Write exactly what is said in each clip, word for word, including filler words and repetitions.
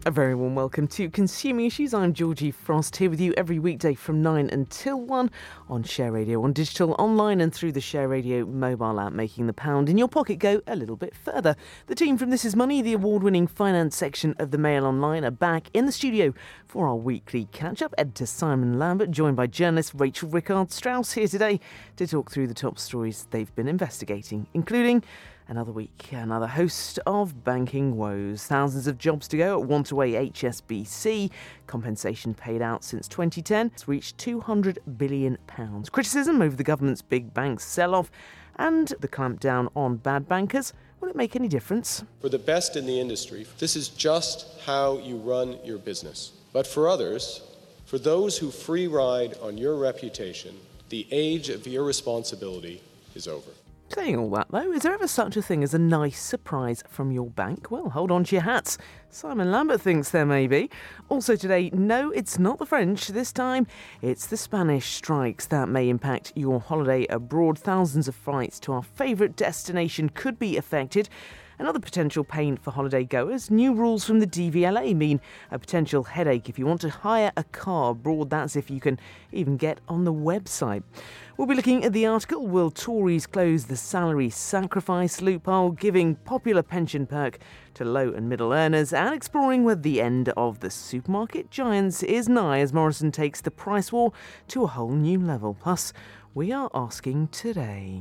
A very warm welcome to Consuming Issues. I'm Georgie Frost, here with you every weekday from nine until one on Share Radio, on digital, online and through the Share Radio mobile app, making the pound in your pocket go a little bit further. The team from This Is Money, the award-winning finance section of the Mail Online, are back in the studio for our weekly catch-up. Editor Simon Lambert, joined by journalist Rachel Rickard-Strauss, here today to talk through the top stories they've been investigating, including another week, another host of banking woes. Thousands of jobs to go at Want-Away H S B C. Compensation paid out since twenty ten. It's reached two hundred billion pounds. Criticism over the government's big bank sell-off and the clampdown on bad bankers. Will it make any difference? For the best in the industry, this is just how you run your business. But for others, for those who free ride on your reputation, the age of irresponsibility is over. Saying all that, though, is there ever such a thing as a nice surprise from your bank? Well, hold on to your hats. Simon Lambert thinks there may be. Also today, no, it's not the French. This time, it's the Spanish strikes that may impact your holiday abroad. Thousands of flights to our favourite destination could be affected. Another potential pain for holiday goers, new rules from the D V L A mean a potential headache if you want to hire a car abroad. That's if you can even get on the website. We'll be looking at the article, Will Tories Close the Salary Sacrifice Loophole, giving popular pension perk to low and middle earners, and exploring whether the end of the supermarket giants is nigh as Morrison takes the price war to a whole new level. Plus, we are asking today.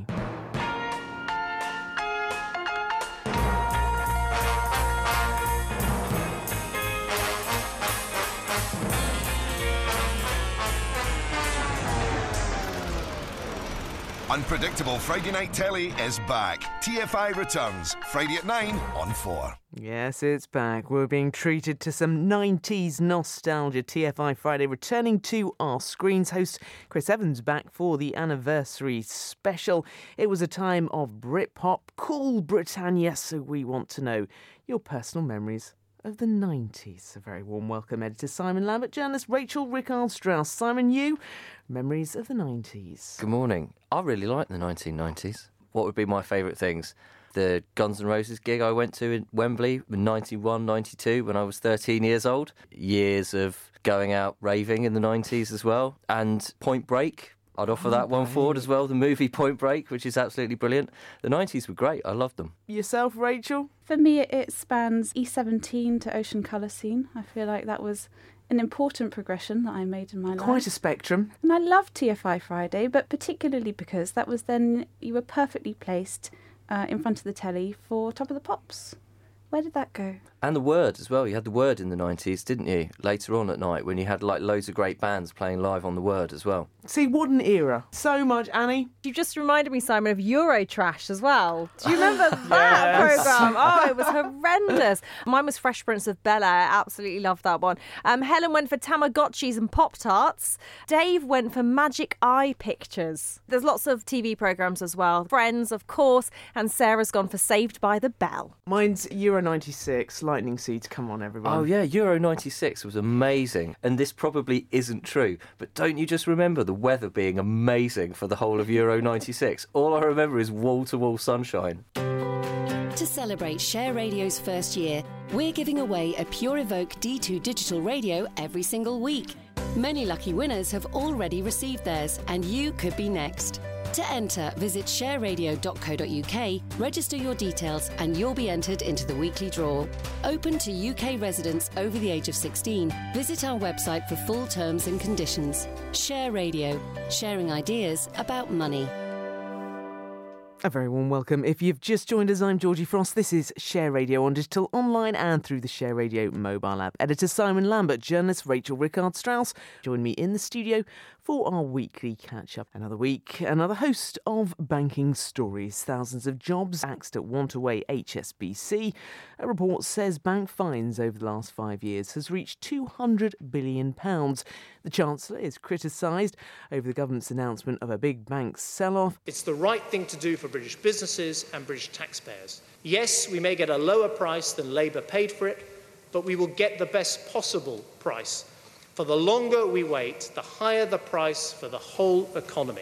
Unpredictable Friday Night Telly is back. T F I returns Friday at nine on four. Yes, it's back. We're being treated to some nineties nostalgia. T F I Friday returning to our screens. Host Chris Evans back for the anniversary special. It was a time of Britpop, cool Britannia, so we want to know your personal memories of the nineties. A very warm welcome, editor Simon Lambert, journalist Rachel Rickard-Strauss. Simon, you, memories of the nineties. Good morning. I really like the nineteen nineties. What would be my favourite things? The Guns N' Roses gig I went to in Wembley in ninety-one, ninety-two when I was thirteen years old. Years of going out raving in the nineties as well. And Point Break. I'd offer that one forward as well, the movie Point Break, which is absolutely brilliant. The nineties were great. I loved them. Yourself, Rachel? For me, it spans E seventeen to Ocean Colour Scene. I feel like that was an important progression that I made in my life. Quite a spectrum. And I loved T F I Friday, but particularly because that was then you were perfectly placed uh, in front of the telly for Top of the Pops. Where did that go? And the Word as well. You had the Word in the nineties, didn't you? Later on at night when you had like loads of great bands playing live on the Word as well. See, what an era. So much, Annie. You just reminded me, Simon, of Eurotrash as well. Do you remember that Yes. programme? Oh, it was horrendous. Mine was Fresh Prince of Bel-Air. I absolutely loved that one. Um, Helen went for Tamagotchis and Pop-Tarts. Dave went for Magic Eye Pictures. There's lots of T V programmes as well. Friends, of course. And Sarah's gone for Saved by the Bell. Mine's Euro ninety-six, Lightning Seeds. Come on, everyone. Oh yeah, Euro ninety-six was amazing. And this probably isn't true, but don't you just remember the weather being amazing for the whole of Euro ninety-six? All I remember is wall-to-wall sunshine. To celebrate Share Radio's first year, we're giving away a Pure Evoke D two digital radio every single week. Many lucky winners have already received theirs, and you could be next. To enter, visit share radio dot co dot uk, register your details, and you'll be entered into the weekly draw. Open to U K residents over the age of sixteen. Visit our website for full terms and conditions. Share Radio, sharing ideas about money. A very warm welcome. If you've just joined us, I'm Georgie Frost. This is Share Radio on digital, online and through the Share Radio mobile app. Editor Simon Lambert, journalist Rachel Rickard-Strauss join me in the studio for our weekly catch-up. Another week, another host of banking stories. Thousands of jobs axed at Want-Away H S B C. A report says bank fines over the last five years has reached two hundred billion pounds. The Chancellor is criticised over the government's announcement of a big bank sell-off. It's the right thing to do for British businesses and British taxpayers. Yes, we may get a lower price than Labour paid for it, but we will get the best possible price. For the longer we wait, the higher the price for the whole economy.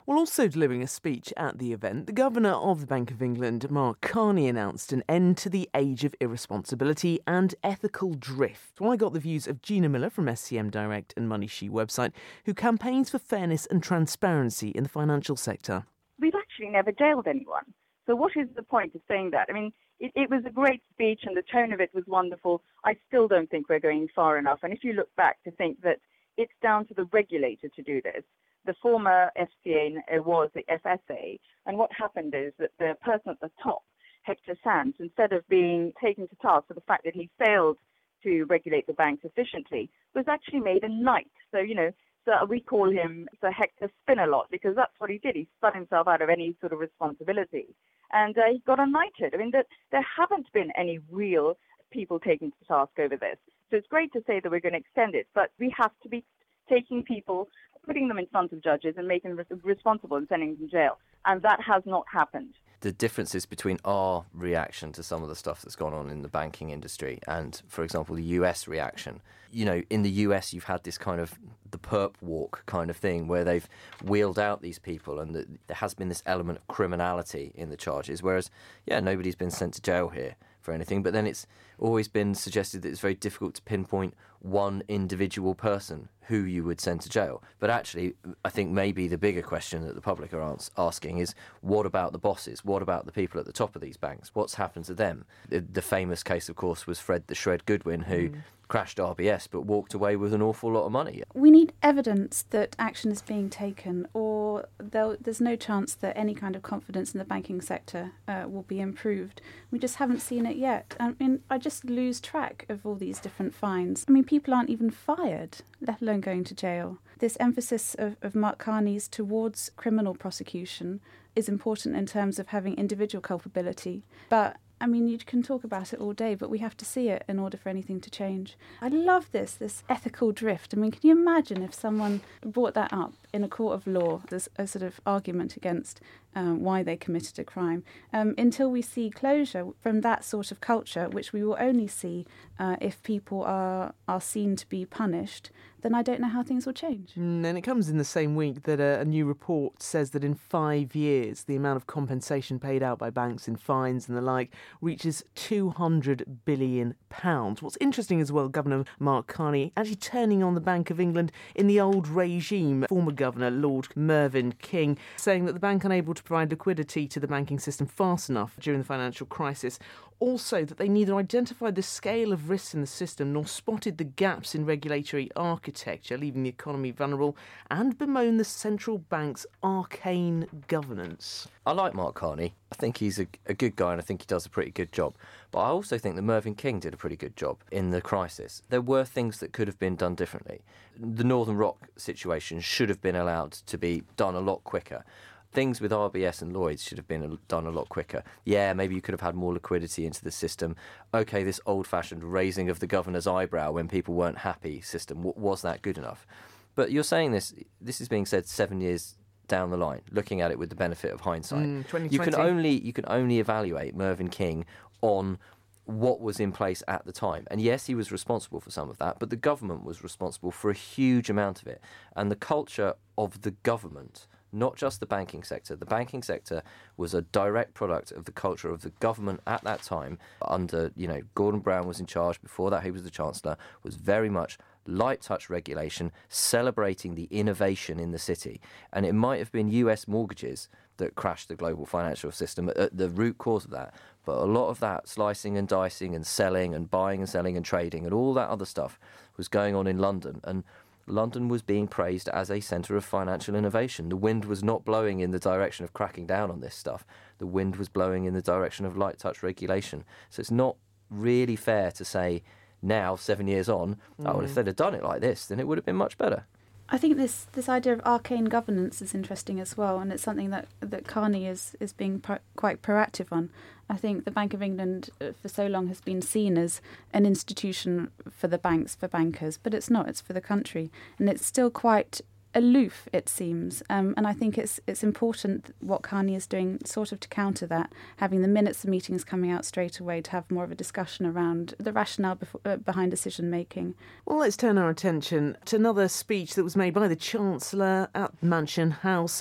Well, also delivering a speech at the event, the Governor of the Bank of England, Mark Carney, announced an end to the age of irresponsibility and ethical drift. Well, I got the views of Gina Miller from S C M Direct and Money She website, who campaigns for fairness and transparency in the financial sector. We've actually never jailed anyone. So what is the point of saying that? I mean, it, it was a great speech and the tone of it was wonderful. I still don't think we're going far enough. And if you look back to think that it's down to the regulator to do this, the former F C A was the F S A, and what happened is that the person at the top, Hector Sands, instead of being taken to task for the fact that he failed to regulate the banks efficiently, was actually made a knight. So, you know, so we call him Sir Hector Spin-a-Lot, because that's what he did. He spun himself out of any sort of responsibility, and uh, he got knighted. I mean, that there haven't been any real people taken to task over this. So it's great to say that we're going to extend it, but we have to be taking people, putting them in front of judges and making them responsible and sending them to jail. And that has not happened. The differences between our reaction to some of the stuff that's gone on in the banking industry and, for example, the U S reaction. You know, in the U S, you've had this kind of the perp walk kind of thing where they've wheeled out these people and the, there has been this element of criminality in the charges, whereas, yeah, nobody's been sent to jail here for anything, but then it's always been suggested that it's very difficult to pinpoint one individual person who you would send to jail. But actually, I think maybe the bigger question that the public are asking is, what about the bosses? What about the people at the top of these banks? What's happened to them? The, the famous case, of course, was Fred the Shred Goodwin, who mm. crashed R B S but walked away with an awful lot of money. We need evidence that action is being taken, or there's no chance that any kind of confidence in the banking sector uh, will be improved. We just haven't seen it yet. I mean, I just lose track of all these different fines. I mean, people aren't even fired, let alone going to jail. This emphasis of, of Mark Carney's towards criminal prosecution is important in terms of having individual culpability, but I mean, you can talk about it all day, but we have to see it in order for anything to change. I love this, this ethical drift. I mean, can you imagine if someone brought that up in a court of law, there's a sort of argument against um, why they committed a crime, um, until we see closure from that sort of culture, which we will only see uh, if people are, are seen to be punished, then I don't know how things will change. Mm, and it comes in the same week that a, a new report says that in five years, the amount of compensation paid out by banks in fines and the like reaches two hundred billion pounds. What's interesting as well, Governor Mark Carney actually turning on the Bank of England in the old regime. Former Governor Lord Mervyn King saying that the bank unable to provide liquidity to the banking system fast enough during the financial crisis. Also, that they neither identified the scale of risks in the system nor spotted the gaps in regulatory architecture, leaving the economy vulnerable, and bemoan the central bank's arcane governance. I like Mark Carney. I think he's a, a good guy and I think he does a pretty good job. But I also think that Mervyn King did a pretty good job in the crisis. There were things that could have been done differently. The Northern Rock situation should have been allowed to be done a lot quicker. Things with R B S and Lloyds should have been done a lot quicker. Yeah, maybe you could have had more liquidity into the system. OK, this old-fashioned raising of the governor's eyebrow when people weren't happy system, was that good enough? But you're saying this, this is being said seven years down the line, looking at it with the benefit of hindsight. Mm, you can only you can only evaluate Mervyn King on what was in place at the time. And yes, he was responsible for some of that, but the government was responsible for a huge amount of it. And the culture of the government, not just the banking sector. The banking sector was a direct product of the culture of the government at that time. Under, you know, Gordon Brown was in charge. Before that, he was the Chancellor. Was very much light touch regulation, celebrating the innovation in the city. And it might have been U S mortgages that crashed the global financial system at the root cause of that. But a lot of that slicing and dicing and selling and buying and selling and trading and all that other stuff was going on in London. And London was being praised as a centre of financial innovation. The wind was not blowing in the direction of cracking down on this stuff. The wind was blowing in the direction of light touch regulation. So it's not really fair to say now, seven years on, mm. oh, well, if they'd have done it like this, then it would have been much better. I think this, this idea of arcane governance is interesting as well, and it's something that, that Carney is, is being pro- quite proactive on. I think the Bank of England uh, for so long has been seen as an institution for the banks, for bankers, but it's not, it's for the country. And it's still quite aloof, it seems. Um, and I think it's it's important what Carney is doing sort of to counter that, having the minutes of meetings coming out straight away to have more of a discussion around the rationale before, uh, behind decision-making. Well, let's turn our attention to another speech that was made by the Chancellor at Mansion House.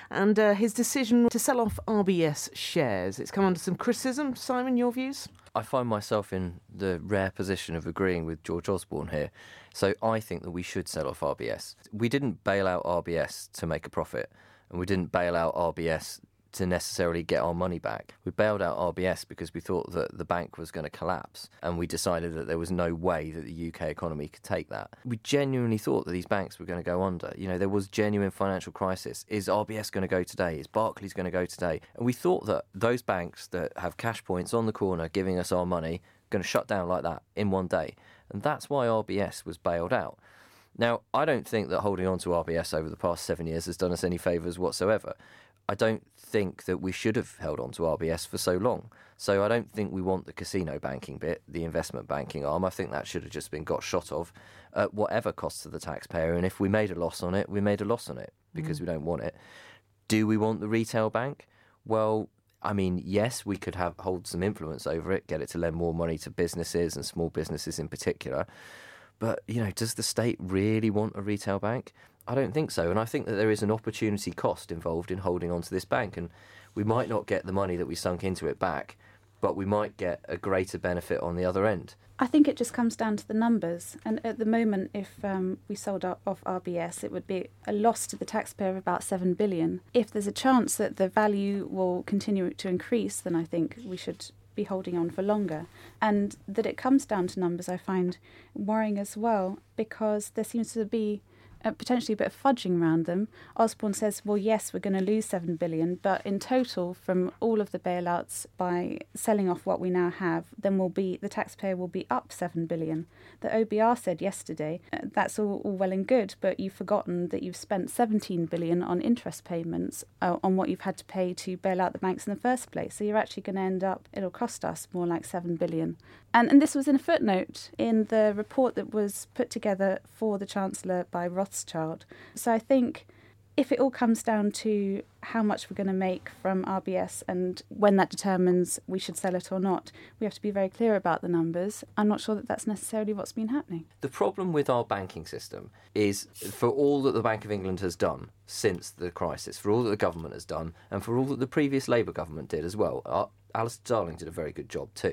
and uh, his decision to sell off R B S shares. It's come under some criticism. Simon, your views? I find myself in the rare position of agreeing with George Osborne here. So I think that we should sell off R B S. We didn't bail out R B S to make a profit, and we didn't bail out R B S to necessarily get our money back. We bailed out R B S because we thought that the bank was going to collapse, and we decided that there was no way that the U K economy could take that. We genuinely thought that these banks were going to go under. You know, there was genuine financial crisis. Is R B S going to go today? Is Barclays going to go today? And we thought that those banks that have cash points on the corner giving us our money are going to shut down like that in one day. And that's why R B S was bailed out. Now, I don't think that holding on to R B S over the past seven years has done us any favours whatsoever. I don't think that we should have held on to R B S for so long. So I don't think we want the casino banking bit, the investment banking arm. I think that should have just been got shot of at whatever cost to the taxpayer. And if we made a loss on it, we made a loss on it because mm. we don't want it. Do we want the retail bank? Well, I mean, yes, we could have hold some influence over it, get it to lend more money to businesses and small businesses in particular. But, you know, does the state really want a retail bank? I don't think so. And I think that there is an opportunity cost involved in holding on to this bank. And we might not get the money that we sunk into it back, but we might get a greater benefit on the other end. I think it just comes down to the numbers. And at the moment, if um, we sold off R B S, it would be a loss to the taxpayer of about seven billion dollars. If there's a chance that the value will continue to increase, then I think we should be holding on for longer. And that it comes down to numbers I find worrying as well, because there seems to be Uh, potentially a bit of fudging around them. Osborne says, well, yes, we're going to lose seven billion dollars, but in total, from all of the bailouts, by selling off what we now have, then we'll be the taxpayer will be up seven billion dollars. The O B R said yesterday, uh, that's all, all well and good, but you've forgotten that you've spent seventeen billion dollars on interest payments uh, on what you've had to pay to bail out the banks in the first place. So you're actually going to end up, it'll cost us more like seven billion dollars. And, and this was in a footnote in the report that was put together for the Chancellor by Rothschild. So I think if it all comes down to how much we're going to make from R B S and when that determines we should sell it or not, we have to be very clear about the numbers. I'm not sure that that's necessarily what's been happening. The problem with our banking system is, for all that the Bank of England has done since the crisis, for all that the government has done, and for all that the previous Labour government did as well, uh, Alistair Darling did a very good job too,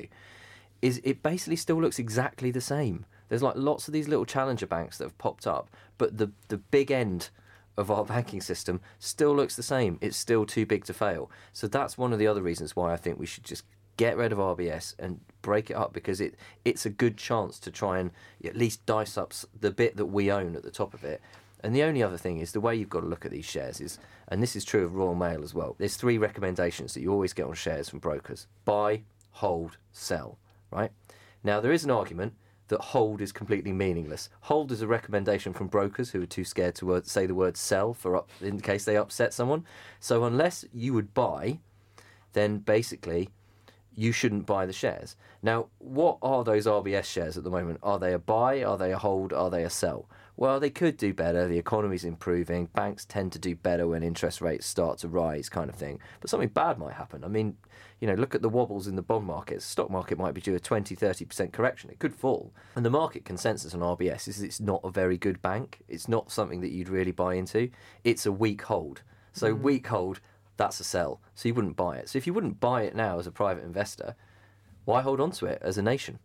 is it basically still looks exactly the same. There's like lots of these little challenger banks that have popped up, but the the big end of our banking system still looks the same. It's still too big to fail. So that's one of the other reasons why I think we should just get rid of R B S and break it up, because it it's a good chance to try and at least dice up the bit that we own at the top of it. And the only other thing is the way you've got to look at these shares is, and this is true of Royal Mail as well, there's three recommendations that you always get on shares from brokers: buy, hold, sell. Right? Now, there is an argument that hold is completely meaningless. Hold is a recommendation from brokers who are too scared to word, say the word sell for up, in case they upset someone. So unless you would buy, then basically you shouldn't buy the shares. Now, what are those R B S shares at the moment? Are they a buy? Are they a hold? Are they a sell? Well, they could do better. The economy's improving. Banks tend to do better when interest rates start to rise, kind of thing. But something bad might happen. I mean, you know, look at the wobbles in the bond markets. The stock market might be due a twenty, thirty percent correction. It could fall. And the market consensus on R B S is it's not a very good bank. It's not something that you'd really buy into. It's a weak hold. So mm. weak hold, that's a sell. So you wouldn't buy it. So if you wouldn't buy it now as a private investor, why hold on to it as a nation?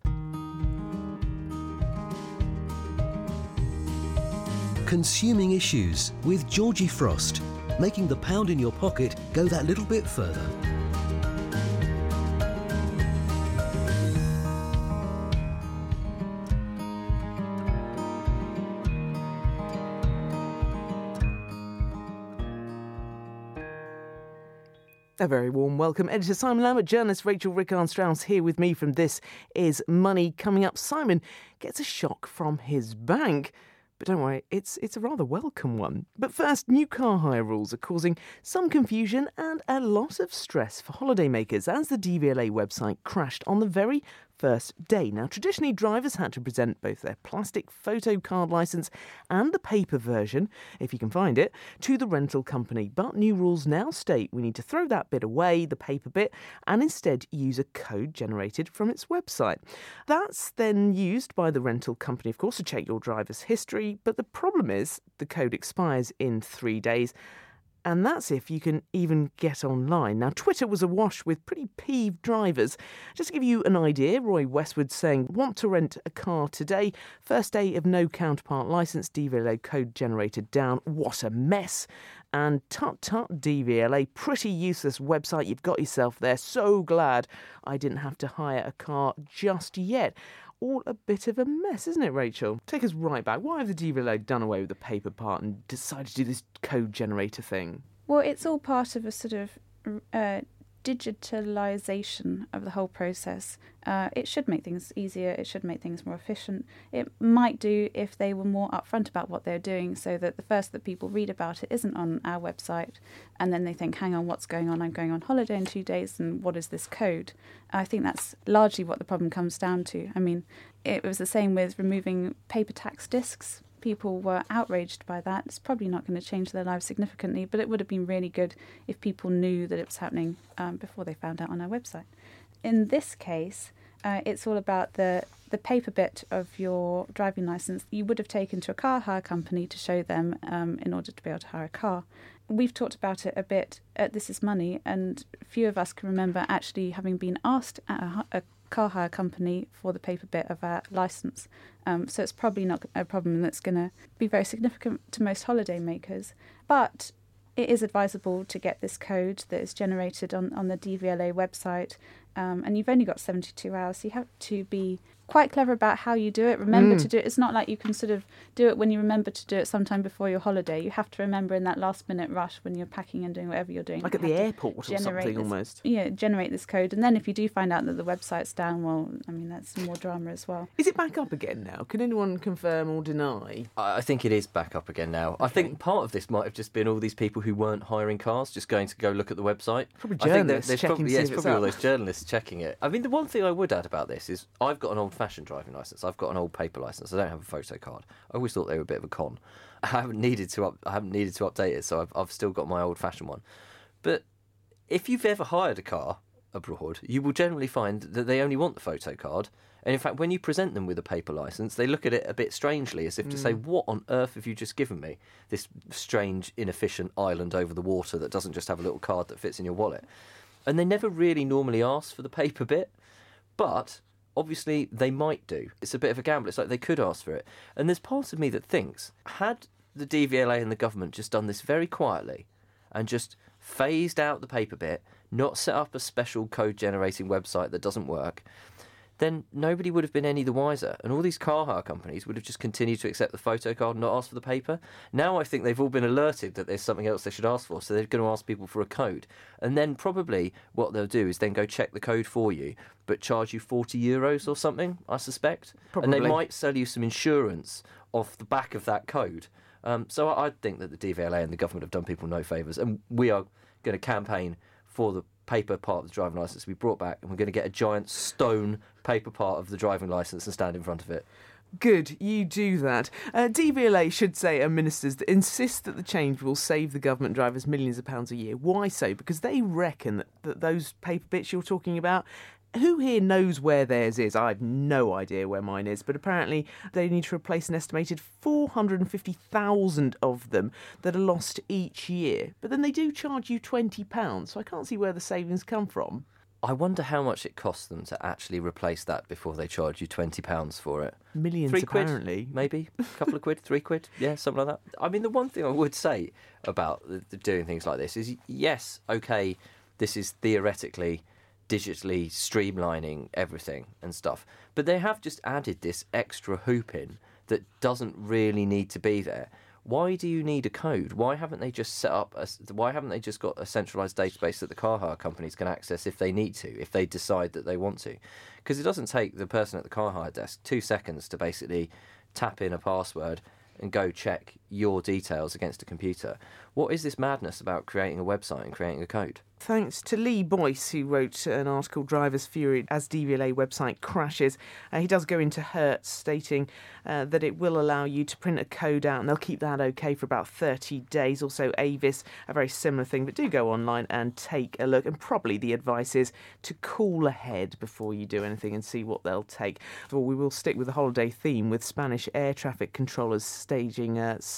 Consuming Issues with Georgie Frost, making the pound in your pocket go that little bit further. A very warm welcome. Editor Simon Lambert, journalist Rachel Rickard-Strauss here with me from This Is Money. Coming up, Simon gets a shock from his bank. But don't worry, it's it's a rather welcome one. But first, new car hire rules are causing some confusion and a lot of stress for holidaymakers as the D V L A website crashed on the very first day. Now, traditionally, drivers had to present both their plastic photo card licence and the paper version, if you can find it, to the rental company. But new rules now state we need to throw that bit away, the paper bit, and instead use a code generated from its website. That's then used by the rental company, of course, to check your driver's history. But the problem is the code expires in three days. And that's if you can even get online. Now, Twitter was awash with pretty peeved drivers. Just to give you an idea, Roy Westwood saying, want to rent a car today. First day of no counterpart licence, D V L A code generator down. What a mess. And tut tut D V L A, pretty useless website you've got yourself there. So glad I didn't have to hire a car just yet. All a bit of a mess, isn't it, Rachel? Take us right back. Why have the D V L A done away with the paper part and decided to do this code generator thing? Well, it's all part of a sort of uh, digitalisation of the whole process. Uh, it should make things easier. It should make things more efficient. It might do if they were more upfront about what they're doing, so that the first that people read about it isn't on our website, and then they think, hang on, what's going on? I'm going on holiday in two days, and what is this code? I think that's largely what the problem comes down to. I mean, it was the same with removing paper tax discs. People were outraged by that. It's probably not going to change their lives significantly, but it would have been really good if people knew that it was happening um, before they found out on our website. In this case, uh, it's all about the, the paper bit of your driving licence you would have taken to a car hire company to show them um, in order to be able to hire a car. We've talked about it a bit at This Is Money, and few of us can remember actually having been asked at a, a car hire company for the paper bit of our licence. Um, so it's probably not a problem that's going to be very significant to most holiday makers. But it is advisable to get this code that is generated on, on the D V L A website. Um, and you've only got seventy-two hours, so you have to be quite clever about how you do it. Remember mm. to do it. It's not like you can sort of do it when you remember to do it sometime before your holiday. You have to remember in that last minute rush when you're packing and doing whatever you're doing. Like at the airport or something this, almost. Yeah, generate this code. And then if you do find out that the website's down, well, I mean, that's more drama as well. Is it back up again now? Can anyone confirm or deny? I think it is back up again now. Okay. I think part of this might have just been all these people who weren't hiring cars just going to go look at the website. Probably journalists I think checking probably, to yeah, see it's if probably it's all up. those journalists checking it. I mean, the one thing I would add about this is I've got an old-fashioned driving licence. I've got an old paper licence. I don't have a photo card. I always thought they were a bit of a con. I haven't needed to up, I haven't needed to update it, so I've, I've still got my old-fashioned one. But if you've ever hired a car abroad, you will generally find that they only want the photo card. And in fact, when you present them with a paper licence, they look at it a bit strangely, as if to mm. say, what on earth have you just given me? This strange, inefficient island over the water that doesn't just have a little card that fits in your wallet. And they never really normally ask for the paper bit, but obviously they might do. It's a bit of a gamble. It's like they could ask for it. And there's part of me that thinks, had the D V L A and the government just done this very quietly and just phased out the paper bit, not set up a special code generating website that doesn't work, then nobody would have been any the wiser. And all these car hire companies would have just continued to accept the photo card and not ask for the paper. Now I think they've all been alerted that there's something else they should ask for, so they're going to ask people for a code. And then probably what they'll do is then go check the code for you, but charge you forty euros or something, I suspect. Probably. And they might sell you some insurance off the back of that code. Um, so I, I think that the D V L A and the government have done people no favours, and we are going to campaign for the paper part of the driving licence to be brought back, and we're going to get a giant stone paper part of the driving licence and stand in front of it. Good, you do that. Uh, D V L A should say are ministers that insist that the change will save the government drivers millions of pounds a year. Why so? Because they reckon that, that those paper bits you're talking about, who here knows where theirs is? I have no idea where mine is, but apparently they need to replace an estimated four hundred fifty thousand of them that are lost each year. But then they do charge you twenty pounds, so I can't see where the savings come from. I wonder how much it costs them to actually replace that before they charge you twenty pounds for it. Millions, three apparently. Quid, maybe. A couple of quid, three quid, yeah, something like that. I mean, the one thing I would say about the, the doing things like this is, yes, OK, this is theoretically digitally streamlining everything and stuff, but they have just added this extra hoop in that doesn't really need to be there. Why do you need a code? Why haven't they just set up a, why haven't they just got a centralised database that the car hire companies can access if they need to, if they decide that they want to? Because it doesn't take the person at the car hire desk two seconds to basically tap in a password and go check your details against a computer. What is this madness about creating a website and creating a code? Thanks to Lee Boyce, who wrote an article, Drivers Fury as D V L A website crashes. Uh, he does go into Hertz, stating uh, that it will allow you to print a code out, and they'll keep that OK for about thirty days. Also, Avis, a very similar thing, but do go online and take a look. And probably the advice is to call ahead before you do anything and see what they'll take. Well, we will stick with the holiday theme, with Spanish air traffic controllers staging a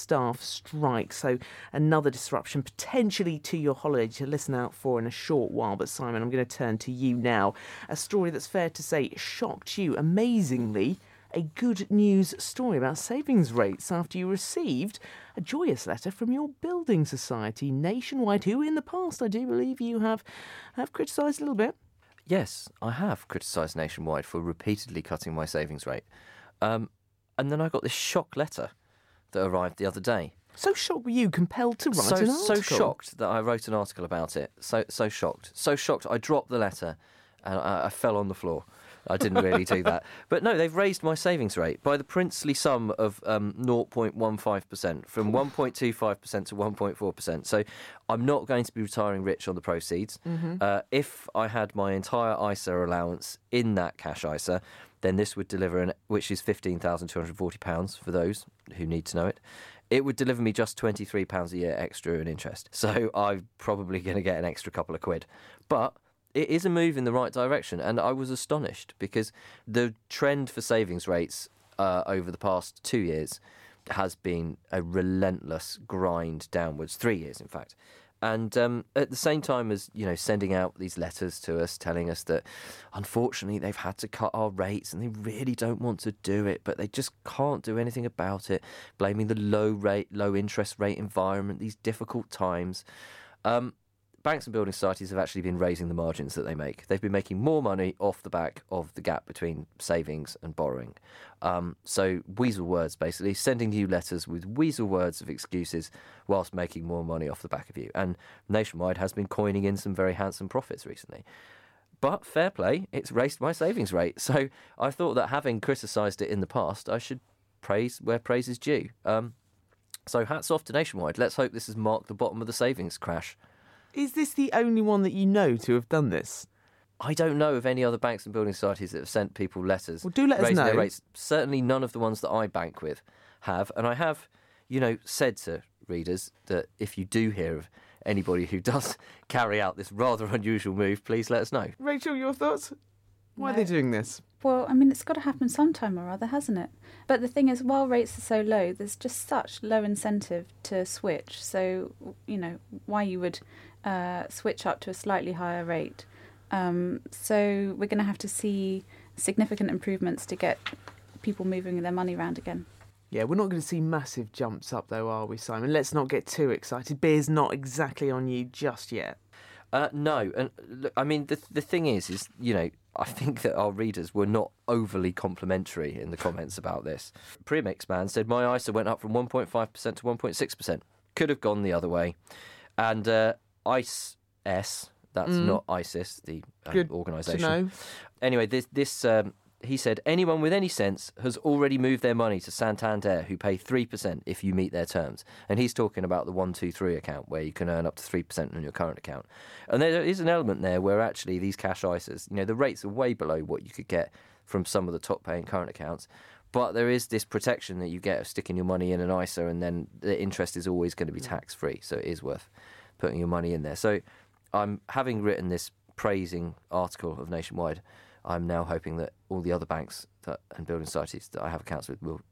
staff strike. So another disruption potentially to your holiday to listen out for in a short while. But Simon, I'm going to turn to you now. A story that's fair to say shocked you amazingly. A good news story about savings rates after you received a joyous letter from your building society Nationwide, who in the past I do believe you have, have criticised a little bit. Yes, I have criticised Nationwide for repeatedly cutting my savings rate. Um, and then I got this shock letter that arrived the other day. So shocked were you, compelled to write so, an article? So shocked that I wrote an article about it. So so shocked. So shocked I dropped the letter and I, I fell on the floor. I didn't really do that. But no, they've raised my savings rate by the princely sum of um, zero point one five percent, from one point two five percent to one point four percent. So I'm not going to be retiring rich on the proceeds. Mm-hmm. Uh, if I had my entire I S A allowance in that cash I S A, then this would deliver, an, which is fifteen thousand two hundred forty pounds for those who need to know it. It would deliver me just twenty-three pounds a year extra in interest. So I'm probably going to get an extra couple of quid. But it is a move in the right direction, and I was astonished because the trend for savings rates uh, over the past two years has been a relentless grind downwards, three years in fact. And um, at the same time as, you know, sending out these letters to us telling us that unfortunately they've had to cut our rates and they really don't want to do it, but they just can't do anything about it, blaming the low rate, low interest rate environment, these difficult times. Um, Banks and building societies have actually been raising the margins that they make. They've been making more money off the back of the gap between savings and borrowing. Um, so weasel words, basically, sending you letters with weasel words of excuses whilst making more money off the back of you. And Nationwide has been coining in some very handsome profits recently. But fair play, it's raised my savings rate. So I thought that having criticised it in the past, I should praise where praise is due. Um, so hats off to Nationwide. Let's hope this has marked the bottom of the savings crash. Is this the only one that you know to have done this? I don't know of any other banks and building societies that have sent people letters. Well, do let us raising know. Their rates. Certainly none of the ones that I bank with have. And I have, you know, said to readers that if you do hear of anybody who does carry out this rather unusual move, please let us know. Rachel, your thoughts? Why No. are they doing this? Well, I mean, it's got to happen sometime or other, hasn't it? But the thing is, while rates are so low, there's just such low incentive to switch. So, you know, why you would uh, switch up to a slightly higher rate. Um, so we're going to have to see significant improvements to get people moving their money around again. Yeah, we're not going to see massive jumps up, though, are we, Simon? Let's not get too excited. Beer's not exactly on you just yet. Uh, no, and look, I mean, the the thing is, is, you know, I think that our readers were not overly complimentary in the comments about this. Premix Man said, my I S A went up from one point five percent to one point six percent. Could have gone the other way. And uh, ICE S, that's mm. not ISIS, the um, organisation. To know. Anyway, this, this um, he said, anyone with any sense has already moved their money to Santander, who pay three percent if you meet their terms. And he's talking about the one two three account, where you can earn up to three percent on your current account. And there is an element there where actually these cash I S As, you know, the rates are way below what you could get from some of the top-paying current accounts. But there is this protection that you get of sticking your money in an I S A, and then the interest is always going to be tax-free, so it is worth putting your money in there. So I'm having written this praising article of Nationwide, I'm now hoping that all the other banks that, and building societies that I have accounts with will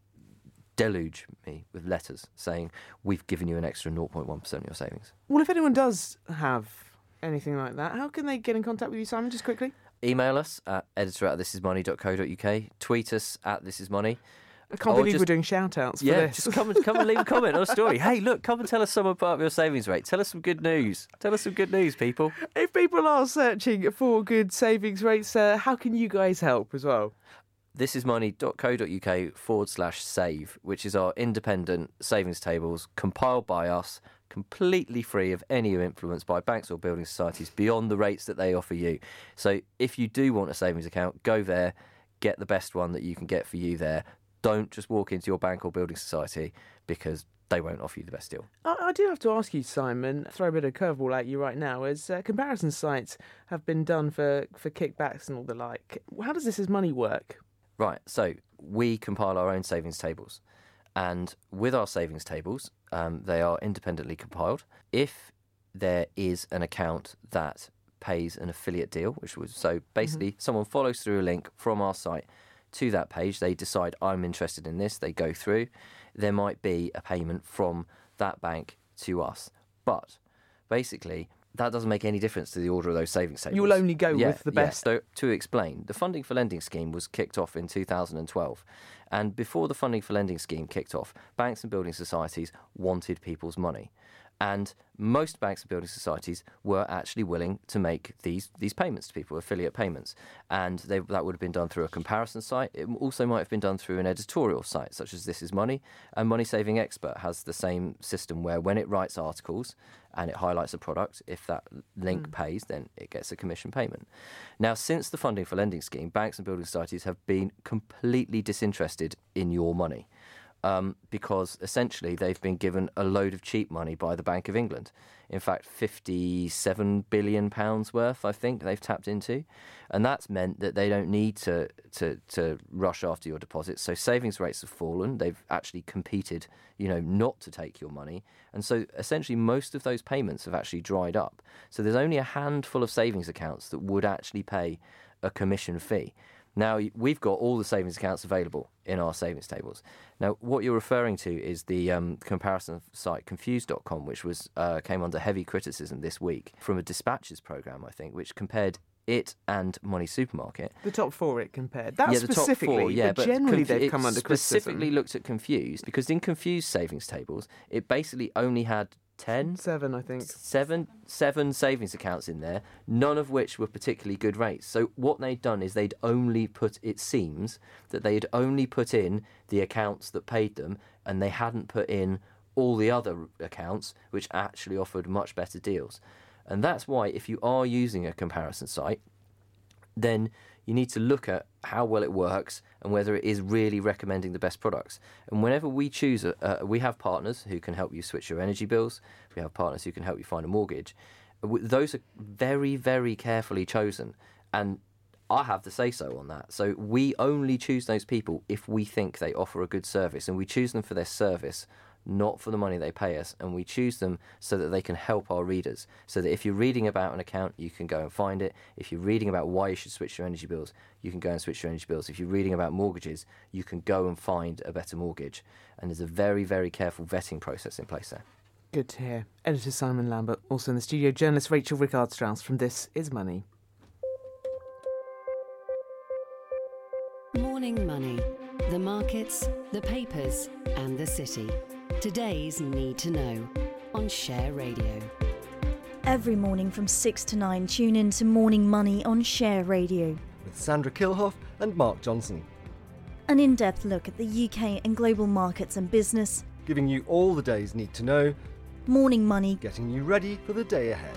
deluge me with letters saying, we've given you an extra zero point one percent of your savings. Well, if anyone does have anything like that, how can they get in contact with you, Simon, just quickly? Email us at editor at thisismoney dot co dot uk. Tweet us at thisismoney. I can't Or believe just- we're doing shout-outs for Yeah, this. just come and, come and leave a comment on a story. Hey, look, come and tell us some part of your savings rate. Tell us some good news. Tell us some good news, people. If people are searching for good savings rates, uh, how can you guys help as well? thisismoney dot co dot uk forward slash save, which is our independent savings tables compiled by us, completely free of any influence by banks or building societies beyond the rates that they offer you. So if you do want a savings account, go there, get the best one that you can get for you there. Don't just walk into your bank or building society because they won't offer you the best deal. I, I do have to ask you, Simon, throw a bit of curveball at you right now, as uh, comparison sites have been done for, for kickbacks and all the like. How does This Is Money work? Right, so we compile our own savings tables. And with our savings tables, um, they are independently compiled. If there is an account that pays an affiliate deal, which was so basically mm-hmm. someone follows through a link from our site to that page, they decide I'm interested in this, they go through. there might be a payment from that bank to us. But basically, that doesn't make any difference to the order of those savings tables. You'll only go yeah, with the yeah. best. So to explain, the Funding for Lending scheme was kicked off in two thousand twelve. And before the Funding for Lending scheme kicked off, banks and building societies wanted people's money. And most banks and building societies were actually willing to make these these payments to people, affiliate payments. And they, that would have been done through a comparison site. It also might have been done through an editorial site, such as This Is Money. And Money Saving Expert has the same system where when it writes articles and it highlights a product, if that link mm. pays, then it gets a commission payment. Now, since the Funding for Lending scheme, banks and building societies have been completely disinterested in your money. Um, because essentially they've been given a load of cheap money by the Bank of England. In fact, fifty-seven billion pounds worth, I think, they've tapped into. And that's meant that they don't need to, to, to rush after your deposits. So savings rates have fallen. They've actually competed, you know, not to take your money. And so essentially most of those payments have actually dried up. So there's only a handful of savings accounts that would actually pay a commission fee. Now, we've got all the savings accounts available in our savings tables. Now, what you're referring to is the um, comparison site confused dot com, which was uh, came under heavy criticism this week from a dispatches programme, I think, which compared it and Money Supermarket. The top four it compared. That yeah, the specifically, top four, yeah, but, but generally conf- they've come under criticism. Specifically looked at Confused, because in Confused savings tables, it basically only had ten? Seven, I think. Seven, seven savings accounts in there, none of which were particularly good rates. So what they'd done is they'd only put, it seems, that they had only put in the accounts that paid them, and they hadn't put in all the other accounts, which actually offered much better deals. And that's why, if you are using a comparison site, then you need to look at how well it works and whether it is really recommending the best products. And whenever we choose, a, uh, we have partners who can help you switch your energy bills. We have partners who can help you find a mortgage. Those are very, very carefully chosen. And I have the say-so on that. So we only choose those people if we think they offer a good service. And we choose them for their service, not for the money they pay us, and we choose them so that they can help our readers. So that if you're reading about an account, you can go and find it. If you're reading about why you should switch your energy bills, you can go and switch your energy bills. If you're reading about mortgages, you can go and find a better mortgage. And there's a very, very careful vetting process in place there. Good to hear. Editor Simon Lambert, also in the studio, journalist Rachel Rickard-Strauss from This Is Money. Morning Money. The markets, the papers, and the city. Today's Need to Know on Share Radio. Every morning from six to nine, tune in to Morning Money on Share Radio. With Sandra Kilhoff and Mark Johnson. An in-depth look at the U K and global markets and business. Giving you all the day's need to know. Morning Money. Getting you ready for the day ahead.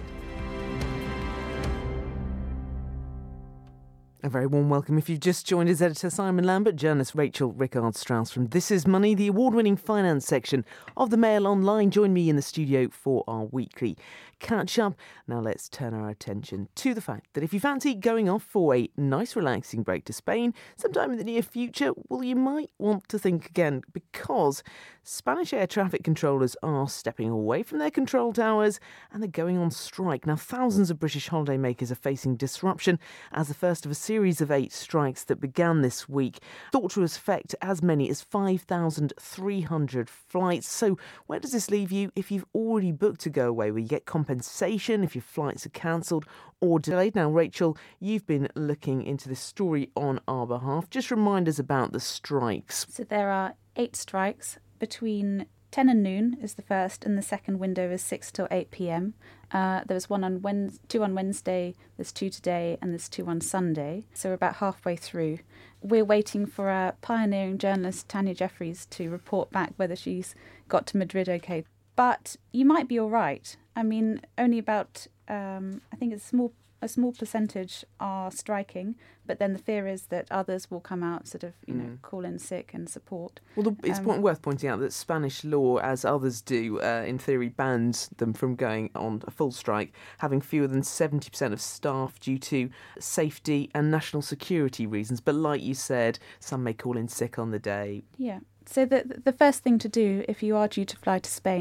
A very warm welcome if you've just joined us, editor Simon Lambert, journalist Rachel Rickard-Strauss from This Is Money, the award-winning finance section of the Mail Online. Join me in the studio for our weekly catch-up. Now let's turn our attention to the fact that if you fancy going off for a nice relaxing break to Spain sometime in the near future, well, you might want to think again, because Spanish air traffic controllers are stepping away from their control towers and they're going on strike. Now, thousands of British holidaymakers are facing disruption as the first of a series of eight strikes that began this week, thought to affect as many as five thousand three hundred flights. So where does this leave you if you've already booked to go away? Will you get compensation if your flights are cancelled or delayed? Now, Rachel, you've been looking into this story on our behalf. Just remind us about the strikes. So there are eight strikes. Between ten and noon is the first, and the second window is six till eight p.m. Uh, there was one on Wednesday, two on Wednesday, there's two today, and there's two on Sunday. So we're about halfway through. We're waiting for our pioneering journalist, Tanya Jeffries, to report back whether she's got to Madrid okay. But you might be all right. I mean, only about, um, I think it's a small, a small percentage are striking, but then the fear is that others will come out, sort of, you mm. know, call in sick and support. Well, the, it's um, worth pointing out that Spanish law, as others do, uh, in theory, bans them from going on a full strike, having fewer than seventy percent of staff due to safety and national security reasons. But like you said, some may call in sick on the day. Yeah. So the the first thing to do if you are due to fly to Spain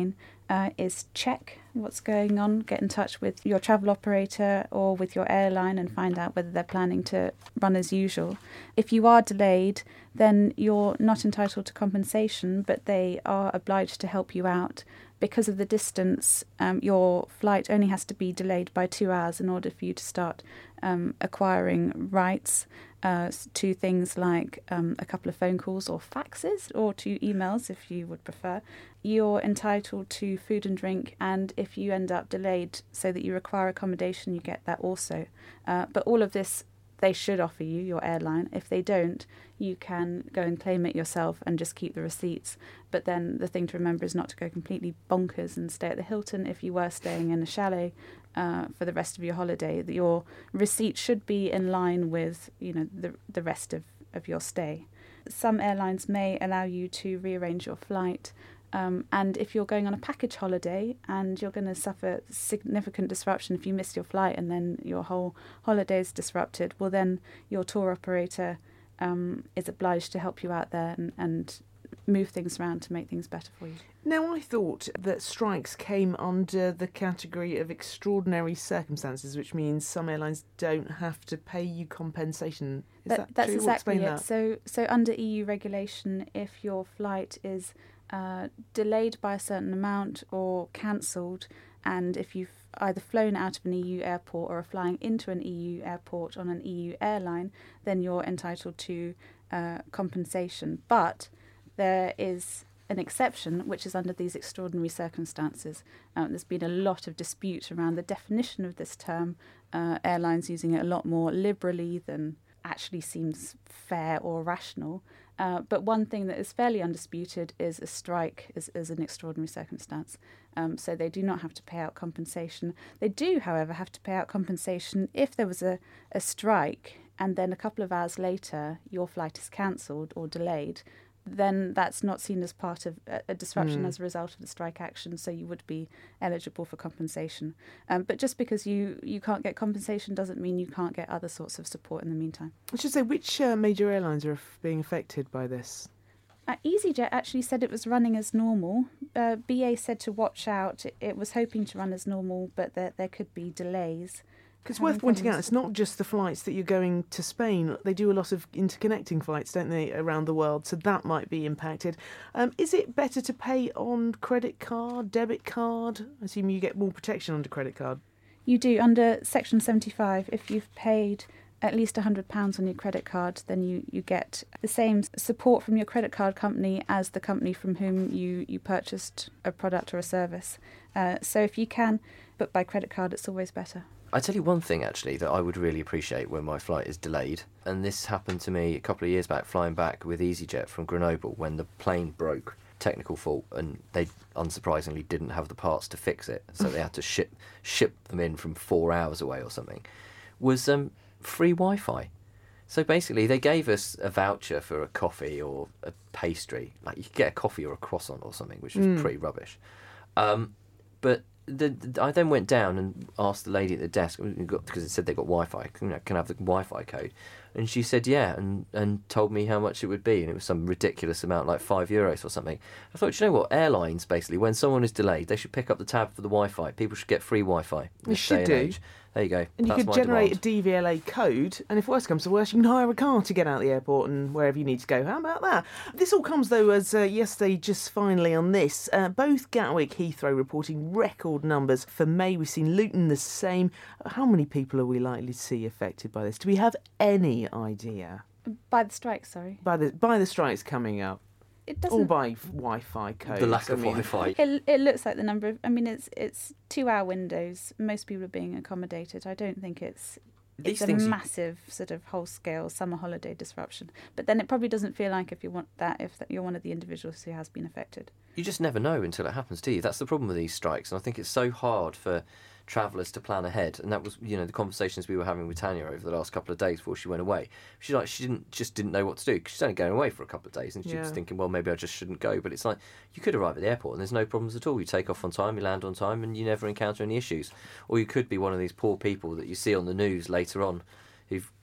uh, is check what's going on. Get in touch with your travel operator or with your airline and find out whether they're planning to run as usual. If you are delayed, then you're not entitled to compensation, but they are obliged to help you out. Because of the distance, um, your flight only has to be delayed by two hours in order for you to start um, acquiring rights uh, to things like um, a couple of phone calls or faxes, or to emails if you would prefer. You're entitled to food and drink, and if you end up delayed so that you require accommodation, you get that also. Uh, but all of this they should offer you, your airline. If they don't, you can go and claim it yourself and just keep the receipts. But then the thing to remember is not to go completely bonkers and stay at the Hilton if you were staying in a chalet uh, for the rest of your holiday. Your receipt should be in line with, you know, the the rest of, of your stay. Some airlines may allow you to rearrange your flight. Um, and if you're going on a package holiday and you're going to suffer significant disruption if you miss your flight and then your whole holiday is disrupted, well, then your tour operator um, is obliged to help you out there and, and move things around to make things better for you. Now, I thought that strikes came under the category of extraordinary circumstances, which means some airlines don't have to pay you compensation. Is that, that that's true? exactly it. That. So, so under E U regulation, if your flight is Uh, delayed by a certain amount or cancelled, and if you've either flown out of an E U airport or are flying into an E U airport on an E U airline, then you're entitled to uh, compensation. But there is an exception, which is under these extraordinary circumstances. Um, there's been a lot of dispute around the definition of this term, uh, airlines using it a lot more liberally than actually seems fair or rational. Uh, but one thing that is fairly undisputed is a strike is, is an extraordinary circumstance. Um, so they do not have to pay out compensation. They do, however, have to pay out compensation if there was a, a strike and then a couple of hours later your flight is cancelled or delayed. Then that's not seen as part of a, a disruption mm. as a result of the strike action, so you would be eligible for compensation. Um, but just because you, you can't get compensation doesn't mean you can't get other sorts of support in the meantime. I should say, which uh, major airlines are f- being affected by this? Uh, EasyJet actually said it was running as normal. Uh, B A said to watch out. It, it was hoping to run as normal, but there, there could be delays. It's worth pointing out, it's not just the flights that you're going to Spain. They do a lot of interconnecting flights, don't they, around the world, so that might be impacted. Um, is it better to pay on credit card, debit card? I assume you get more protection under credit card. You do. Under Section seventy-five, if you've paid at least one hundred pounds on your credit card, then you, you get the same support from your credit card company as the company from whom you, you purchased a product or a service. Uh, so if you can book by credit card, it's always better. I tell you one thing, actually, that I would really appreciate when my flight is delayed, and this happened to me a couple of years back, flying back with EasyJet from Grenoble when the plane broke, technical fault, and they, unsurprisingly, didn't have the parts to fix it, so they had to ship ship them in from four hours away or something, was um, free Wi-Fi. So basically, they gave us a voucher for a coffee or a pastry. Like, you could get a coffee or a croissant or something, which was mm. pretty rubbish. Um, but... The, the, I then went down and asked the lady at the desk, because it said they got Wi-Fi, you know, can I have the Wi-Fi code? And she said yeah, and, and told me how much it would be, and it was some ridiculous amount, like five euros or something. I thought, you know what, airlines, basically, when someone is delayed, they should pick up the tab for the Wi-Fi. People should get free Wi-Fi. They should do. Age. There you go. And That's you could my generate demand. a D V L A code, and if worse comes to worse, you can hire a car to get out of the airport and wherever you need to go. How about that? This all comes, though, as uh, yesterday, just finally on this, uh, both Gatwick, Heathrow reporting record numbers for May. We've seen Luton the same. How many people are we likely to see affected by this? Do we have any idea? By the strikes, sorry. By the by the strikes coming up. It doesn't. Or by Wi-Fi codes. The lack of I mean, Wi-Fi. It, it looks like the number of. I mean, it's it's two-hour windows. Most people are being accommodated. I don't think it's These it's a things massive you... sort of whole-scale summer holiday disruption. But then it probably doesn't feel like if you want that if that you're one of the individuals who has been affected. You just never know until it happens to you. That's the problem with these strikes, and I think it's so hard for travellers to plan ahead. And that was, you know, the conversations we were having with Tanya over the last couple of days before she went away. She like she didn't just didn't know what to do because she's only going away for a couple of days, and she yeah. was thinking, well, maybe I just shouldn't go. But it's like you could arrive at the airport and there's no problems at all. You take off on time, you land on time, and you never encounter any issues. Or you could be one of these poor people that you see on the news later on, who've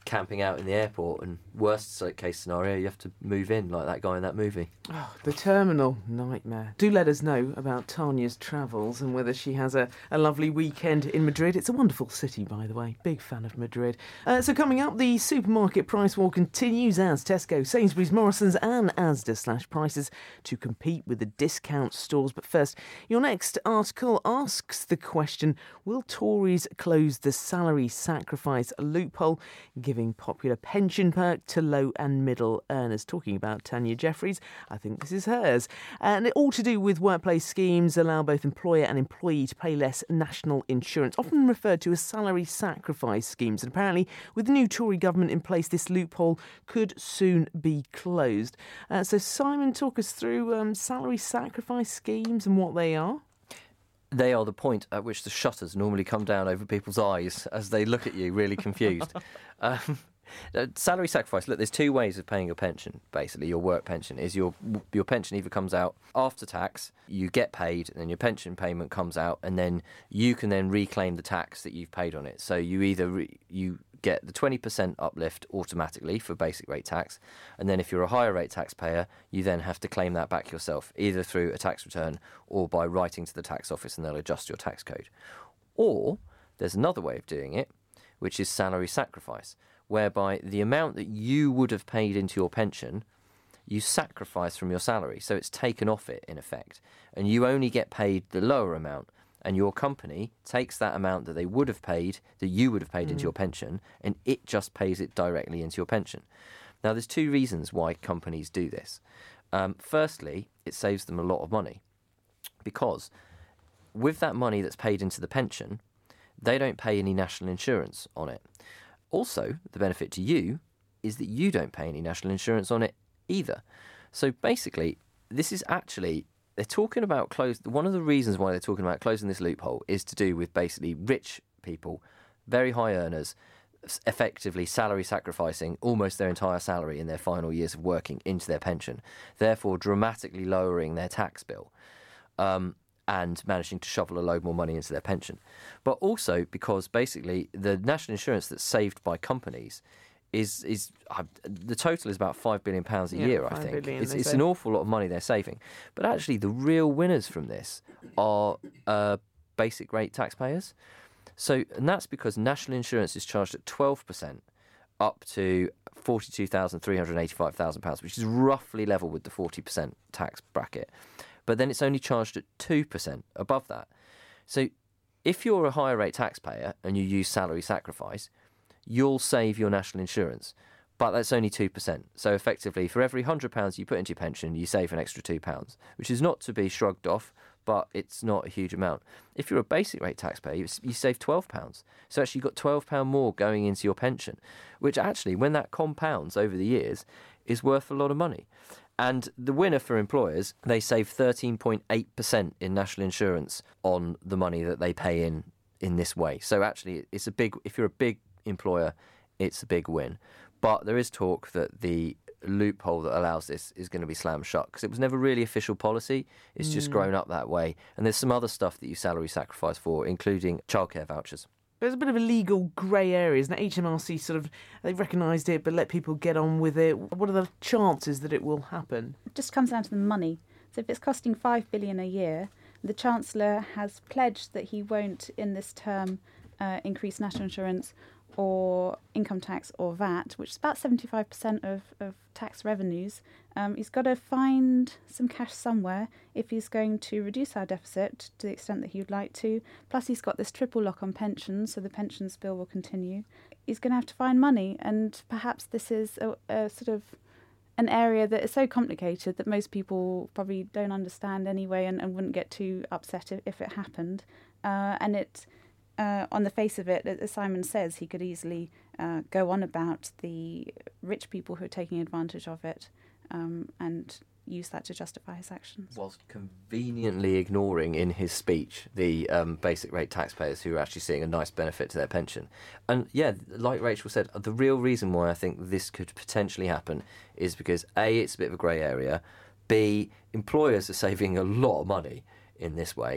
camping out in the airport, and worst case scenario, you have to move in like that guy in that movie. Oh, the terminal nightmare. Do let us know about Tanya's travels and whether she has a, a lovely weekend in Madrid. It's a wonderful city, by the way. Big fan of Madrid. Uh, so coming up, the supermarket price war continues as Tesco, Sainsbury's, Morrison's and Asda slash prices to compete with the discount stores. But first, your next article asks the question, will Tories close the salary sacrifice loophole, giving popular pension perk to low and middle earners? Talking about Tanya Jeffries, I think this is hers. And it all to do with workplace schemes allow both employer and employee to pay less national insurance, often referred to as salary sacrifice schemes. And apparently, with the new Tory government in place, this loophole could soon be closed. Uh, so Simon, talk us through um, salary sacrifice schemes and what they are. They are the point at which the shutters normally come down over people's eyes as they look at you really confused. um, salary sacrifice, look, there's two ways of paying your pension, basically. Your work pension is your your pension either comes out after tax, you get paid, and then your pension payment comes out, and then you can then reclaim the tax that you've paid on it. So you either re- you get the twenty percent uplift automatically for basic rate tax, and then if you're a higher rate taxpayer, you then have to claim that back yourself, either through a tax return or by writing to the tax office and they'll adjust your tax code. Or there's another way of doing it, which is salary sacrifice, whereby the amount that you would have paid into your pension, you sacrifice from your salary, so it's taken off it in effect, and you only get paid the lower amount. And your company takes that amount that they would have paid, that you would have paid mm. into your pension, and it just pays it directly into your pension. Now, there's two reasons why companies do this. Um, firstly, it saves them a lot of money, because with that money that's paid into the pension, they don't pay any national insurance on it. Also, the benefit to you is that you don't pay any national insurance on it either. So basically, this is actually... They're talking about close. One of the reasons why they're talking about closing this loophole is to do with basically rich people, very high earners, effectively salary sacrificing almost their entire salary in their final years of working into their pension, therefore dramatically lowering their tax bill um, and managing to shovel a load more money into their pension. But also because basically the national insurance that's saved by companies is is uh, the total is about five billion pounds a yeah, year. I think billion, it's, it's an awful lot of money they're saving. But actually, the real winners from this are uh, basic rate taxpayers. So, and that's because national insurance is charged at twelve percent up to forty-two thousand three hundred eighty-five thousand pounds, which is roughly level with the forty percent tax bracket. But then it's only charged at two percent above that. So, if you're a higher rate taxpayer and you use salary sacrifice, you'll save your national insurance, but that's only two percent. So effectively, for every one hundred pounds you put into your pension, you save an extra two pounds, which is not to be shrugged off, but it's not a huge amount. If you're a basic rate taxpayer, you, you save twelve pounds. So actually you've got twelve pounds more going into your pension, which actually, when that compounds over the years, is worth a lot of money. And the winner for employers, they save thirteen point eight percent in national insurance on the money that they pay in in this way. So actually, it's a big, if you're a big employer, it's a big win. But there is talk that the loophole that allows this is going to be slammed shut because it was never really official policy. It's mm. just grown up that way. And there's some other stuff that you salary sacrifice for, including childcare vouchers. There's a bit of a legal grey area, isn't it? H M R C sort of, they've recognised it, but let people get on with it. What are the chances that it will happen? It just comes down to the money. So if it's costing five billion pounds a year, the Chancellor has pledged that he won't, in this term, uh, increase national insurance or income tax or V A T, which is about seventy-five percent of, of tax revenues. Um, he's got to find some cash somewhere if he's going to reduce our deficit to the extent that he would like to. Plus, he's got this triple lock on pensions, so the pensions bill will continue. He's going to have to find money, and perhaps this is a, a sort of an area that is so complicated that most people probably don't understand anyway and, and wouldn't get too upset if, if it happened. Uh, and it... Uh, on the face of it, as Simon says, he could easily uh, go on about the rich people who are taking advantage of it um, and use that to justify his actions. Whilst conveniently ignoring in his speech the um, basic rate taxpayers who are actually seeing a nice benefit to their pension. And yeah, like Rachel said, the real reason why I think this could potentially happen is because A, it's a bit of a grey area, B, employers are saving a lot of money in this way,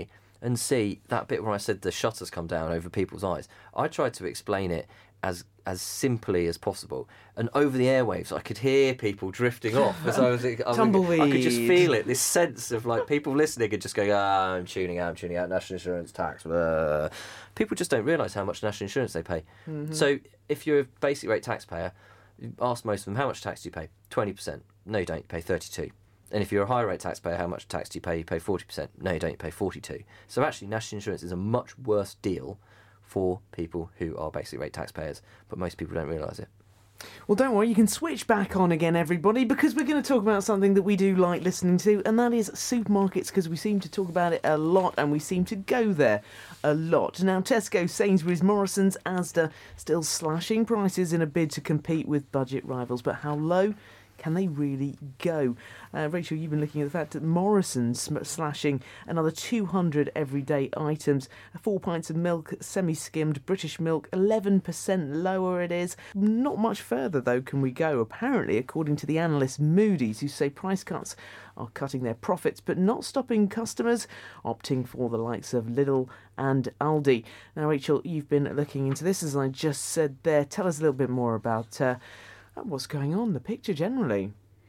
and see that bit where I said the shutters come down over people's eyes. I tried to explain it as as simply as possible, and over the airwaves I could hear people drifting off as I was, I, was, I could just feel it, this sense of like people listening and just going, ah, I'm tuning out, I'm tuning out, national insurance tax, blah. People just don't realise how much national insurance they pay. Mm-hmm. So if you're a basic rate taxpayer, ask most of them, how much tax do you pay? twenty percent. No, you don't, you pay thirty-two. And if you're a high rate taxpayer, how much tax do you pay? You pay forty percent. No, you don't, you pay forty-two. So actually national insurance is a much worse deal for people who are basic rate taxpayers, but most people don't realise it. Well, don't worry, you can switch back on again, everybody, because we're going to talk about something that we do like listening to, and that is supermarkets, because we seem to talk about it a lot, and we seem to go there a lot. Now, Tesco, Sainsbury's, Morrisons, Asda, still slashing prices in a bid to compete with budget rivals, but how low can they really go? Uh, Rachel, you've been looking at the fact that Morrison's slashing another two hundred everyday items. Four pints of milk, semi-skimmed British milk, eleven percent lower it is. Not much further, though, can we go, apparently, according to the analyst Moody's, who say price cuts are cutting their profits, but not stopping customers opting for the likes of Lidl and Aldi. Now, Rachel, you've been looking into this, as I just said there. Tell us a little bit more about Uh, what's going on, the picture generally.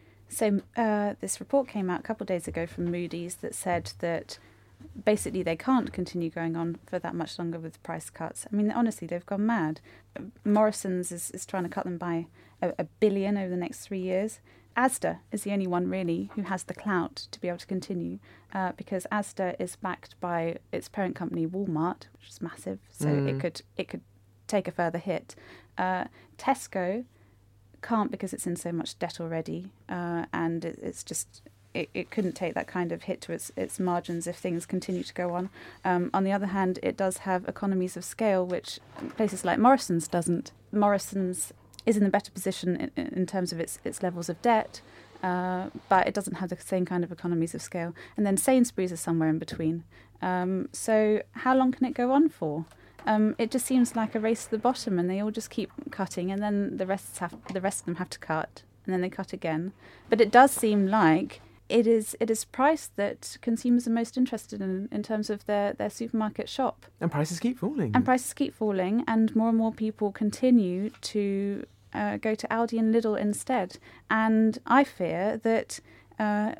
So uh, this report came out a couple of days ago from Moody's that said that basically they can't continue going on for that much longer with price cuts. I mean, honestly, they've gone mad. Morrison's is, is trying to cut them by a, a billion over the next three years. Asda is the only one really who has the clout to be able to continue, uh, because Asda is backed by its parent company Walmart, which is massive, so mm. it could it could take a further hit. Uh, Tesco can't, because it's in so much debt already, uh, and it, it's just it, it couldn't take that kind of hit to its its margins if things continue to go on. Um, on the other hand, it does have economies of scale, which places like Morrison's doesn't. Morrison's is in a better position in, in terms of its its levels of debt, uh, but it doesn't have the same kind of economies of scale. And then Sainsbury's is somewhere in between. Um, so how long can it go on for? Um, it just seems like a race to the bottom, and they all just keep cutting, and then the rest have the rest of them have to cut, and then they cut again. But it does seem like it is it is price that consumers are most interested in in terms of their, their supermarket shop. And prices keep falling. And prices keep falling, and more and more people continue to uh, go to Aldi and Lidl instead. And I fear that Uh,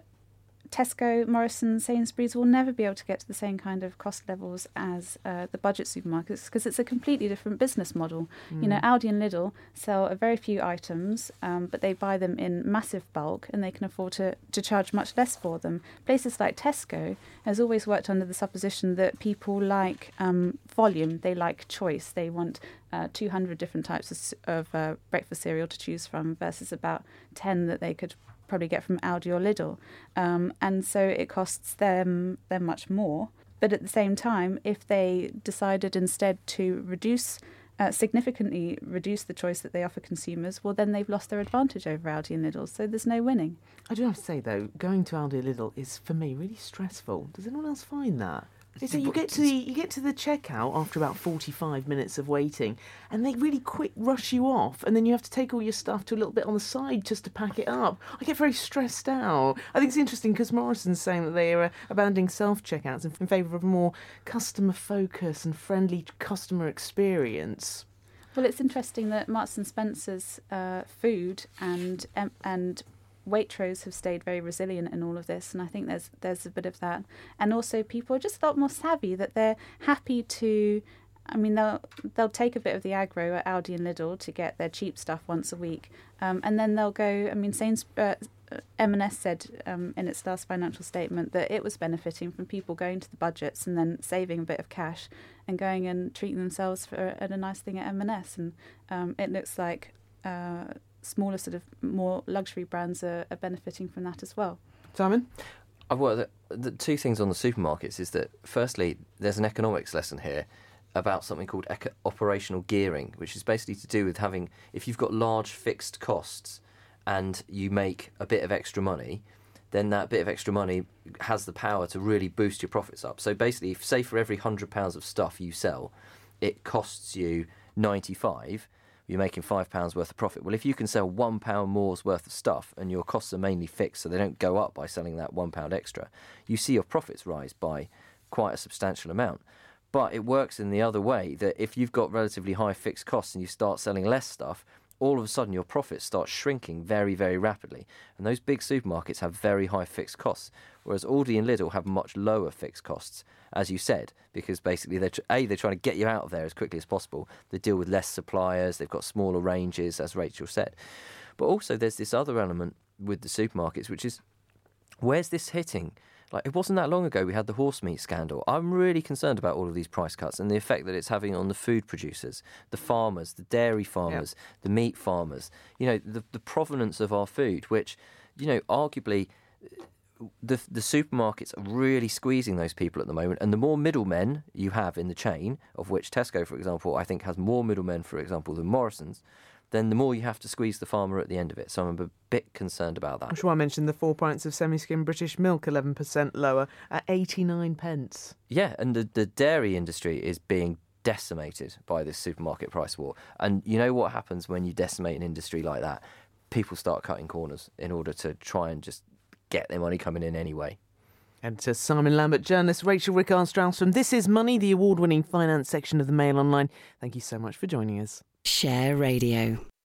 Tesco, Morrisons, Sainsbury's will never be able to get to the same kind of cost levels as uh, the budget supermarkets, because it's a completely different business model. Mm. You know, Aldi and Lidl sell a very few items, um, but they buy them in massive bulk, and they can afford to, to charge much less for them. Places like Tesco has always worked under the supposition that people like um, volume, they like choice, they want uh, two hundred different types of, of uh, breakfast cereal to choose from versus about ten that they could probably get from Aldi or Lidl, um, and so it costs them them much more. But at the same time, if they decided instead to reduce, uh, significantly reduce the choice that they offer consumers, well, then they've lost their advantage over Aldi and Lidl, so there's no winning. I do have to say, though, going to Aldi or Lidl is, for me, really stressful. Does anyone else find that? So you get to the you get to the checkout after about forty-five minutes of waiting, and they really quick rush you off, and then you have to take all your stuff to a little bit on the side just to pack it up. I get very stressed out. I think it's interesting because Morrison's saying that they are abandoning self-checkouts in favour of a more customer focus and friendly customer experience. Well, it's interesting that Marks and Spencer's uh, food and um, and Waitrose have stayed very resilient in all of this, and I think there's there's a bit of that. And also people are just a lot more savvy, that they're happy to, I mean, they'll they'll take a bit of the aggro at Aldi and Lidl to get their cheap stuff once a week, um, and then they'll go, I mean, Sainsbury's, uh, M and S said um, in its last financial statement that it was benefiting from people going to the budgets and then saving a bit of cash and going and treating themselves for at a nice thing at M and S, and um, it looks like Uh, smaller sort of more luxury brands are, are benefiting from that as well. Simon? Uh, well, the, the two things on the supermarkets is that, firstly, there's an economics lesson here about something called eco- operational gearing, which is basically to do with having, if you've got large fixed costs and you make a bit of extra money, then that bit of extra money has the power to really boost your profits up. So basically, if, say for every one hundred pounds of stuff you sell, it costs you ninety-five, you're making five pounds worth of profit. Well, if you can sell one pound more's worth of stuff and your costs are mainly fixed so they don't go up by selling that one pound extra, you see your profits rise by quite a substantial amount. But it works in the other way, that if you've got relatively high fixed costs and you start selling less stuff, all of a sudden your profits start shrinking very, very rapidly. And those big supermarkets have very high fixed costs, whereas Aldi and Lidl have much lower fixed costs, as you said, because basically, they're, A, they're trying to get you out of there as quickly as possible. They deal with less suppliers, they've got smaller ranges, as Rachel said. But also there's this other element with the supermarkets, which is, where's this hitting? Like, it wasn't that long ago we had the horse meat scandal. I'm really concerned about all of these price cuts and the effect that it's having on the food producers, the farmers, the dairy farmers, yep. the meat farmers. You know, the, the provenance of our food, which, you know, arguably the the supermarkets are really squeezing those people at the moment. And the more middlemen you have in the chain, of which Tesco, for example, I think has more middlemen, for example, than Morrison's, then the more you have to squeeze the farmer at the end of it. So I'm a bit concerned about that. I'm sure I mentioned the four pints of semi-skim British milk eleven percent lower at eighty-nine pence. Yeah, and the, the dairy industry is being decimated by this supermarket price war. And you know what happens when you decimate an industry like that? People start cutting corners in order to try and just get their money coming in anyway. Editor Simon Lambert, journalist Rachel Rickard-Strauss from This Is Money, the award-winning finance section of the Mail Online. Thank you so much for joining us. Share Radio.